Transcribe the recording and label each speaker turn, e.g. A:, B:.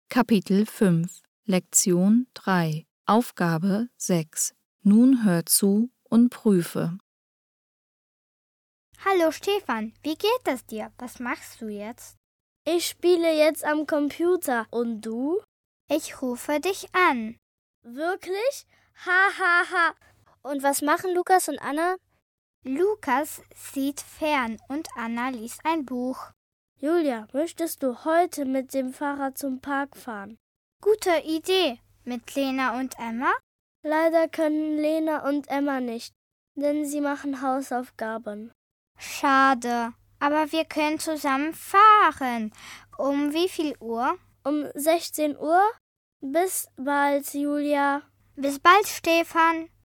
A: Kapitel 5, Lektion 3, Aufgabe 6. Nun hör zu und prüfe.
B: Hallo Stefan, wie geht es dir? Was machst du jetzt?
C: Ich spiele jetzt am Computer. Und du?
B: Ich rufe dich an.
C: Wirklich? Ha, ha, ha. Und was machen Lukas und Anna?
B: Lukas sieht fern und Anna liest ein Buch.
C: Julia, möchtest du heute mit dem Fahrrad zum Park fahren?
B: Gute Idee. Mit Lena und Emma?
C: Leider können Lena und Emma nicht, denn sie machen Hausaufgaben.
B: Schade, aber wir können zusammen fahren. Um wie viel Uhr?
C: Um 16 Uhr? Bis bald, Julia.
B: Bis bald, Stefan.